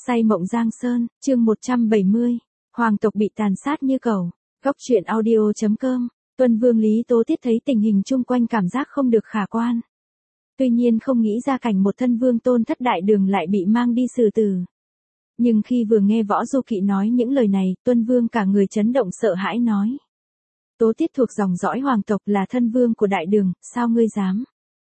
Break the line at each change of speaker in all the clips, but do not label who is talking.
Say mộng Giang Sơn, chương 170. Hoàng tộc bị tàn sát như cẩu. Góc truyện audio.com. Tuân Vương Lý Tố Tiết thấy tình hình chung quanh cảm giác không được khả quan. Tuy nhiên không nghĩ ra cảnh một thân vương tôn thất đại đường lại bị mang đi xử tử. Nhưng khi vừa nghe Võ Du Kỵ nói những lời này, Tuân Vương cả người chấn động sợ hãi nói. Tố Tiết thuộc dòng dõi hoàng tộc là thân vương của đại đường, sao ngươi dám?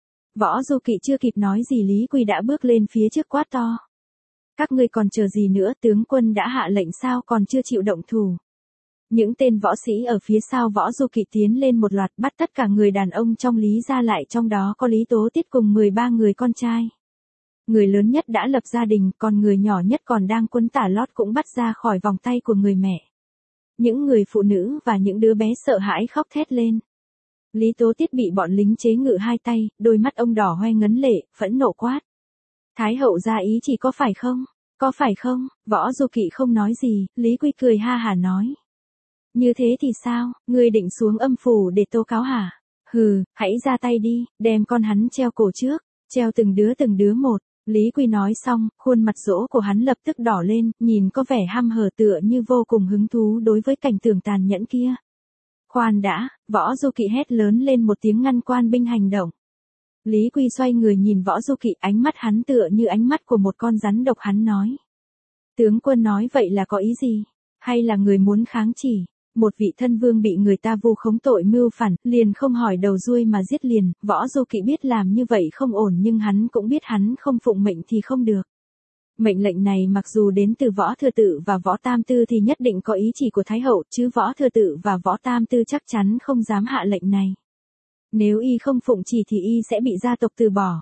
Võ Du Kỵ chưa kịp nói gì Lý Quy đã bước lên phía trước quát to. Các ngươi còn chờ gì nữa, tướng quân đã hạ lệnh sao còn chưa chịu động thủ. Những tên võ sĩ ở phía sau Võ Du Kỵ tiến lên một loạt bắt tất cả người đàn ông trong Lý gia lại, trong đó có Lý Tố Tiết cùng 13 người con trai. Người lớn nhất đã lập gia đình, còn người nhỏ nhất còn đang quấn tả lót cũng bắt ra khỏi vòng tay của người mẹ. Những người phụ nữ và những đứa bé sợ hãi khóc thét lên. Lý Tố Tiết bị bọn lính chế ngự hai tay, đôi mắt ông đỏ hoe ngấn lệ, phẫn nộ quát. Thái hậu ra ý chỉ có phải không? Có phải không? Võ Du Kỵ không nói gì, Lý Quy cười ha hả nói. Như thế thì sao, ngươi định xuống âm phủ để tố cáo hả? Hừ, hãy ra tay đi, đem con hắn treo cổ trước, treo từng đứa một. Lý Quy nói xong, khuôn mặt rỗ của hắn lập tức đỏ lên, nhìn có vẻ hăm hở tựa như vô cùng hứng thú đối với cảnh tượng tàn nhẫn kia. Khoan đã, Võ Du Kỵ hét lớn lên một tiếng ngăn quan binh hành động. Lý Quy xoay người nhìn Võ Du Kỵ, ánh mắt hắn tựa như ánh mắt của một con rắn độc, hắn nói. Tướng quân nói vậy là có ý gì? Hay là người muốn kháng chỉ? Một vị thân vương bị người ta vu khống tội mưu phản, liền không hỏi đầu đuôi mà giết liền. Võ Du Kỵ biết làm như vậy không ổn nhưng hắn cũng biết hắn không phụng mệnh thì không được. Mệnh lệnh này mặc dù đến từ Võ Thừa Tự và Võ Tam Tư thì nhất định có ý chỉ của Thái hậu, chứ Võ Thừa Tự và Võ Tam Tư chắc chắn không dám hạ lệnh này. Nếu y không phụng chỉ thì y sẽ bị gia tộc từ bỏ.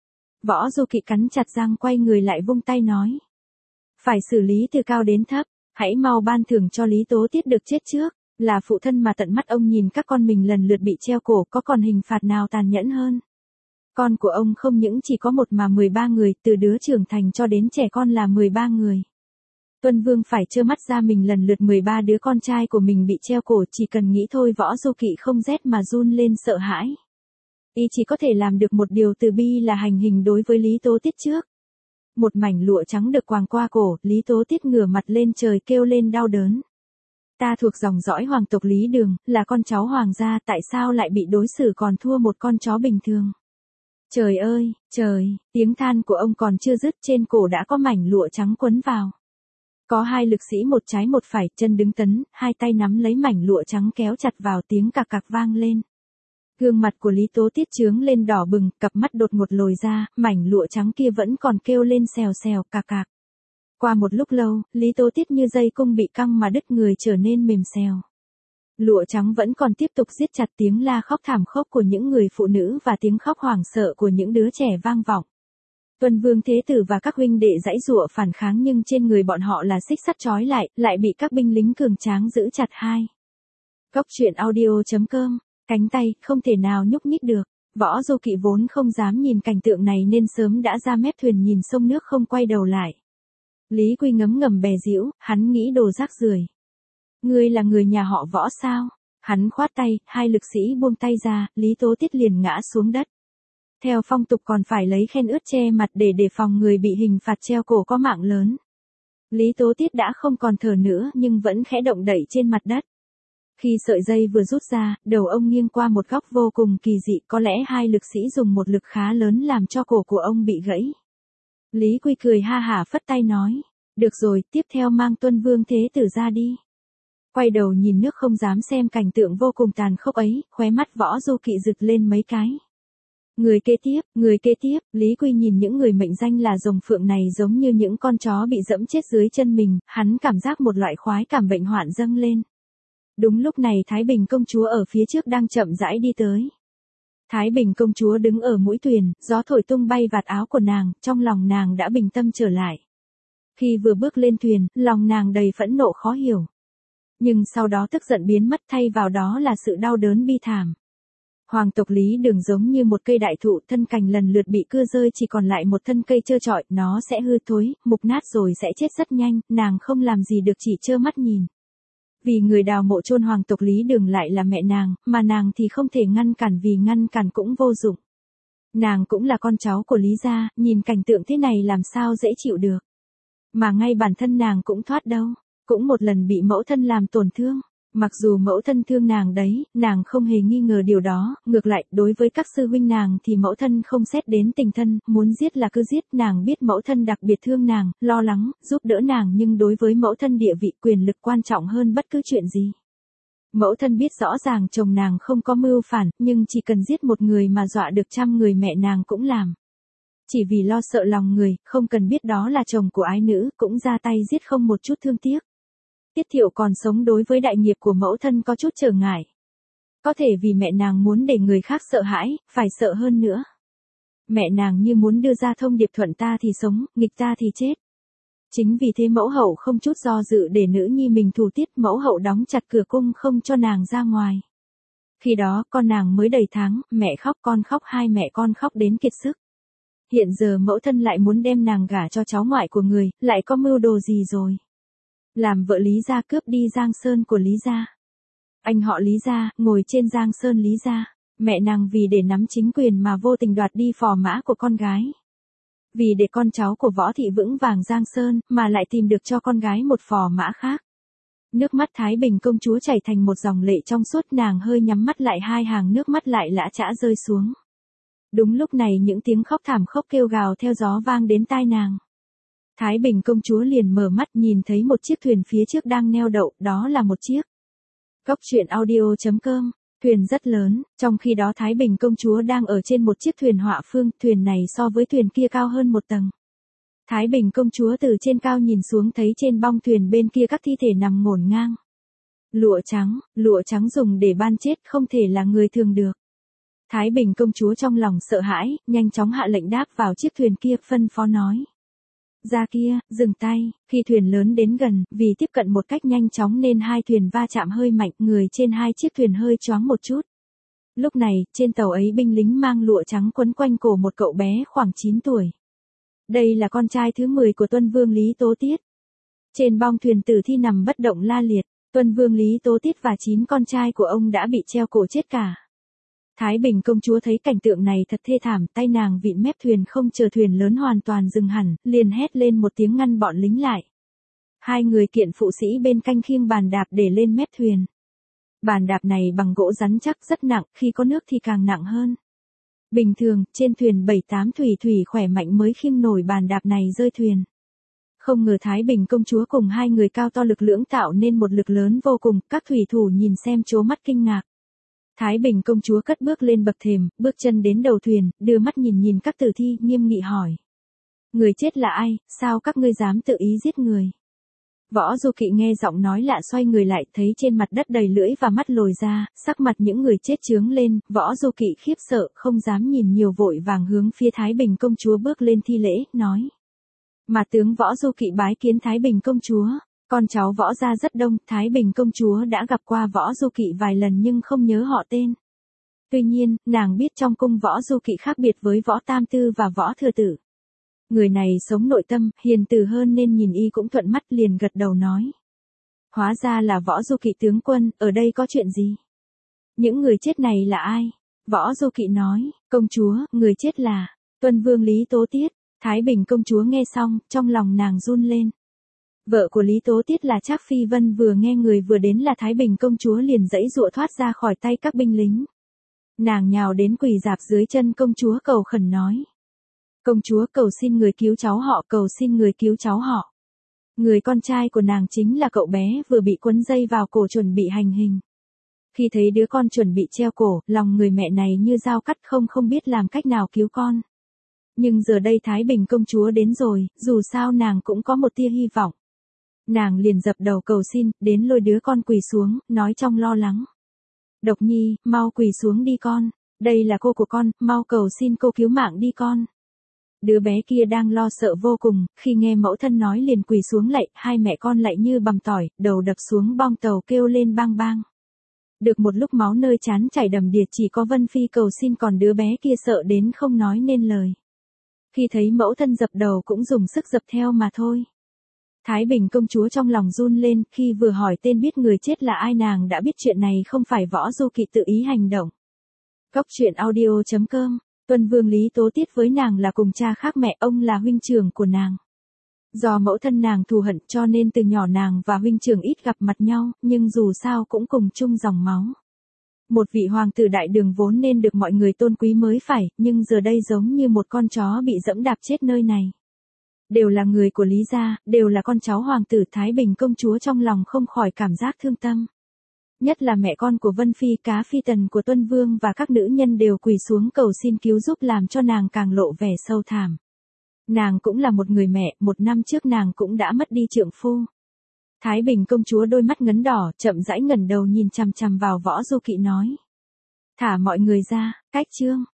Võ Du Kỵ cắn chặt răng quay người lại vung tay nói. Phải xử lý từ cao đến thấp, hãy mau ban thưởng cho Lý Tố Tiết được chết trước, là phụ thân mà tận mắt ông nhìn các con mình lần lượt bị treo cổ, có còn hình phạt nào tàn nhẫn hơn. Con của ông không những chỉ có một mà 13 người, từ đứa trưởng thành cho đến trẻ con là 13 người. Tuân Vương phải trơ mắt ra mình lần lượt 13 đứa con trai của mình bị treo cổ, chỉ cần nghĩ thôi Võ Du Kỵ không rét mà run lên sợ hãi. Y chỉ có thể làm được một điều từ bi là hành hình đối với Lý Tố Tiết trước. Một mảnh lụa trắng được quàng qua cổ, Lý Tố Tiết ngửa mặt lên trời kêu lên đau đớn. Ta thuộc dòng dõi hoàng tộc Lý Đường, là con cháu hoàng gia, tại sao lại bị đối xử còn thua một con chó bình thường? Trời ơi, trời, tiếng than của ông còn chưa dứt, trên cổ đã có mảnh lụa trắng quấn vào. Có hai lực sĩ một trái một phải, chân đứng tấn, hai tay nắm lấy mảnh lụa trắng kéo chặt vào, tiếng cạc cạc vang lên. Gương mặt của Lý Tố Tiết chướng lên đỏ bừng, cặp mắt đột ngột lồi ra, mảnh lụa trắng kia vẫn còn kêu lên xèo xèo cạc cạc. Qua một lúc lâu, Lý Tố Tiết như dây cung bị căng mà đứt người trở nên mềm xèo. Lụa trắng vẫn còn tiếp tục giết chặt, tiếng la khóc thảm khốc của những người phụ nữ và tiếng khóc hoảng sợ của những đứa trẻ vang vọng. Tuân Vương Thế Tử và các huynh đệ giãy giụa phản kháng nhưng trên người bọn họ là xích sắt trói lại bị các binh lính cường tráng giữ chặt hai. Góc truyện audio.com. Cánh tay, không thể nào nhúc nhích được. Võ Du Kỵ vốn không dám nhìn cảnh tượng này nên sớm đã ra mép thuyền nhìn sông nước không quay đầu lại. Lý Quy ngấm ngầm bè giễu, hắn nghĩ đồ rác rưởi. Ngươi là người nhà họ Võ sao? Hắn khoát tay, hai lực sĩ buông tay ra, Lý Tố Tiết liền ngã xuống đất. Theo phong tục còn phải lấy khen ướt che mặt để đề phòng người bị hình phạt treo cổ có mạng lớn. Lý Tố Tiết đã không còn thở nữa nhưng vẫn khẽ động đậy trên mặt đất. Khi sợi dây vừa rút ra, đầu ông nghiêng qua một góc vô cùng kỳ dị, có lẽ hai lực sĩ dùng một lực khá lớn làm cho cổ của ông bị gãy. Lý Quy cười ha hả phất tay nói, được rồi, tiếp theo mang Tuân Vương Thế Tử ra đi. Quay đầu nhìn nước không dám xem cảnh tượng vô cùng tàn khốc ấy, khóe mắt Võ Du Kỵ rực lên mấy cái. Người kế tiếp, Lý Quy nhìn những người mệnh danh là rồng phượng này giống như những con chó bị dẫm chết dưới chân mình, hắn cảm giác một loại khoái cảm bệnh hoạn dâng lên. Đúng lúc này Thái Bình công chúa ở phía trước đang chậm rãi đi tới. Thái Bình công chúa đứng ở mũi thuyền, gió thổi tung bay vạt áo của nàng, trong lòng nàng đã bình tâm trở lại. Khi vừa bước lên thuyền, lòng nàng đầy phẫn nộ khó hiểu. Nhưng sau đó tức giận biến mất, thay vào đó là sự đau đớn bi thảm. Hoàng tộc Lý Đường giống như một cây đại thụ, thân cành lần lượt bị cưa rơi, chỉ còn lại một thân cây trơ trọi, nó sẽ hư thối, mục nát rồi sẽ chết rất nhanh, nàng không làm gì được chỉ trơ mắt nhìn. Vì người đào mộ chôn hoàng tộc Lý Đường lại là mẹ nàng, mà nàng thì không thể ngăn cản vì ngăn cản cũng vô dụng. Nàng cũng là con cháu của Lý gia, nhìn cảnh tượng thế này làm sao dễ chịu được. Mà ngay bản thân nàng cũng thoát đâu, cũng một lần bị mẫu thân làm tổn thương. Mặc dù mẫu thân thương nàng đấy, nàng không hề nghi ngờ điều đó, ngược lại, đối với các sư huynh nàng thì mẫu thân không xét đến tình thân, muốn giết là cứ giết, nàng biết mẫu thân đặc biệt thương nàng, lo lắng, giúp đỡ nàng nhưng đối với mẫu thân địa vị quyền lực quan trọng hơn bất cứ chuyện gì. Mẫu thân biết rõ ràng chồng nàng không có mưu phản, nhưng chỉ cần giết một người mà dọa được 100 người mẹ nàng cũng làm. Chỉ vì lo sợ lòng người, không cần biết đó là chồng của ái nữ, cũng ra tay giết không một chút thương tiếc. Tiết Thiệu còn sống đối với đại nghiệp của mẫu thân có chút trở ngại. Có thể vì mẹ nàng muốn để người khác sợ hãi, phải sợ hơn nữa. Mẹ nàng như muốn đưa ra thông điệp thuận ta thì sống, nghịch ta thì chết. Chính vì thế mẫu hậu không chút do dự để nữ nhi mình thủ tiết, mẫu hậu đóng chặt cửa cung không cho nàng ra ngoài. Khi đó con nàng mới đầy tháng, mẹ khóc con khóc, hai mẹ con khóc đến kiệt sức. Hiện giờ mẫu thân lại muốn đem nàng gả cho cháu ngoại của người, lại có mưu đồ gì rồi? Làm vợ Lý gia, cướp đi Giang Sơn của Lý gia. Anh họ Lý gia, ngồi trên Giang Sơn Lý gia. Mẹ nàng vì để nắm chính quyền mà vô tình đoạt đi phò mã của con gái. Vì để con cháu của Võ Thị vững vàng Giang Sơn, mà lại tìm được cho con gái một phò mã khác. Nước mắt Thái Bình công chúa chảy thành một dòng lệ trong suốt, nàng hơi nhắm mắt lại, hai hàng nước mắt lại lã chã rơi xuống. Đúng lúc này những tiếng khóc thảm khóc kêu gào theo gió vang đến tai nàng. Thái Bình công chúa liền mở mắt, nhìn thấy một chiếc thuyền phía trước đang neo đậu, đó là một chiếc. Góc truyện audio.com, thuyền rất lớn, trong khi đó Thái Bình công chúa đang ở trên một chiếc thuyền họa phương, thuyền này so với thuyền kia cao hơn một tầng. Thái Bình công chúa từ trên cao nhìn xuống thấy trên bong thuyền bên kia các thi thể nằm ngổn ngang. Lụa trắng dùng để ban chết, không thể là người thường được. Thái Bình công chúa trong lòng sợ hãi, nhanh chóng hạ lệnh đáp vào chiếc thuyền kia, phân phó nói. Ra kia, dừng tay, khi thuyền lớn đến gần, vì tiếp cận một cách nhanh chóng nên hai thuyền va chạm hơi mạnh, người trên hai chiếc thuyền hơi choáng một chút. Lúc này, trên tàu ấy binh lính mang lụa trắng quấn quanh cổ một cậu bé khoảng 9 tuổi. Đây là con trai thứ 10 của Tuân Vương Lý Tố Tiết. Trên bong thuyền tử thi nằm bất động la liệt, Tuân Vương Lý Tố Tiết và 9 con trai của ông đã bị treo cổ chết cả. Thái Bình công chúa thấy cảnh tượng này thật thê thảm, tay nàng vịn mép thuyền không chờ thuyền lớn hoàn toàn dừng hẳn, liền hét lên một tiếng ngăn bọn lính lại. Hai người kiện phụ sĩ bên canh khiêng bàn đạp để lên mép thuyền. Bàn đạp này bằng gỗ rắn chắc rất nặng, khi có nước thì càng nặng hơn. Bình thường, trên thuyền 7-8 thủy khỏe mạnh mới khiêng nổi bàn đạp này rơi thuyền. Không ngờ Thái Bình công chúa cùng hai người cao to lực lưỡng tạo nên một lực lớn vô cùng, các thủy thủ nhìn xem trố mắt kinh ngạc. Thái Bình công chúa cất bước lên bậc thềm, bước chân đến đầu thuyền, đưa mắt nhìn các tử thi, nghiêm nghị hỏi. Người chết là ai, sao các ngươi dám tự ý giết người? Võ Du Kỵ nghe giọng nói lạ xoay người lại, thấy trên mặt đất đầy lưỡi và mắt lồi ra, sắc mặt những người chết chướng lên, Võ Du Kỵ khiếp sợ, không dám nhìn nhiều, vội vàng hướng phía Thái Bình công chúa bước lên thi lễ, nói. Mà tướng Võ Du Kỵ bái kiến Thái Bình công chúa. Con cháu Võ gia rất đông, Thái Bình công chúa đã gặp qua Võ Du Kỵ vài lần nhưng không nhớ họ tên. Tuy nhiên, nàng biết trong cung Võ Du Kỵ khác biệt với Võ Tam Tư và Võ Thừa Tử. Người này sống nội tâm, hiền từ hơn nên nhìn y cũng thuận mắt, liền gật đầu nói. Hóa ra là Võ Du Kỵ tướng quân, ở đây có chuyện gì? Những người chết này là ai? Võ Du Kỵ nói, công chúa, người chết là Tuân Vương Lý Tố Tiết. Thái Bình công chúa nghe xong, trong lòng nàng run lên. Vợ của Lý Tố Tiết là Trác Phi Vân vừa nghe người vừa đến là Thái Bình công chúa liền giãy giụa thoát ra khỏi tay các binh lính. Nàng nhào đến quỳ rạp dưới chân công chúa cầu khẩn nói. Công chúa cầu xin người cứu cháu họ, cầu xin người cứu cháu họ. Người con trai của nàng chính là cậu bé vừa bị quấn dây vào cổ chuẩn bị hành hình. Khi thấy đứa con chuẩn bị treo cổ, lòng người mẹ này như dao cắt, không biết làm cách nào cứu con. Nhưng giờ đây Thái Bình công chúa đến rồi, dù sao nàng cũng có một tia hy vọng. Nàng liền dập đầu cầu xin, đến lôi đứa con quỳ xuống, nói trong lo lắng. Độc Nhi, mau quỳ xuống đi con, đây là cô của con, mau cầu xin cô cứu mạng đi con. Đứa bé kia đang lo sợ vô cùng, khi nghe mẫu thân nói liền quỳ xuống lạy, hai mẹ con lại như bằm tỏi, đầu đập xuống bong tàu kêu lên bang bang. Được một lúc máu nơi trán chảy đầm đìa, chỉ có Vân Phi cầu xin, còn đứa bé kia sợ đến không nói nên lời. Khi thấy mẫu thân dập đầu cũng dùng sức dập theo mà thôi. Thái Bình công chúa trong lòng run lên, khi vừa hỏi tên biết người chết là ai nàng đã biết chuyện này không phải Võ Du Kỵ tự ý hành động. Góc truyện audio.com, Tuân Vương Lý Tố Tiết với nàng là cùng cha khác mẹ, ông là huynh trưởng của nàng. Do mẫu thân nàng thù hận cho nên từ nhỏ nàng và huynh trưởng ít gặp mặt nhau, nhưng dù sao cũng cùng chung dòng máu. Một vị hoàng tử đại đường vốn nên được mọi người tôn quý mới phải, nhưng giờ đây giống như một con chó bị dẫm đạp chết nơi này. Đều là người của Lý gia, đều là con cháu hoàng tử Thái Bình công chúa, trong lòng không khỏi cảm giác thương tâm. Nhất là mẹ con của Vân Phi, Cá Phi Tần của Tuân Vương và các nữ nhân đều quỳ xuống cầu xin cứu giúp, làm cho nàng càng lộ vẻ sâu thảm. Nàng cũng là một người mẹ, 1 năm trước nàng cũng đã mất đi trượng phu. Thái Bình công chúa đôi mắt ngấn đỏ, chậm rãi ngẩng đầu nhìn chằm chằm vào Võ Du Kỵ nói. Thả mọi người ra, cách Trương.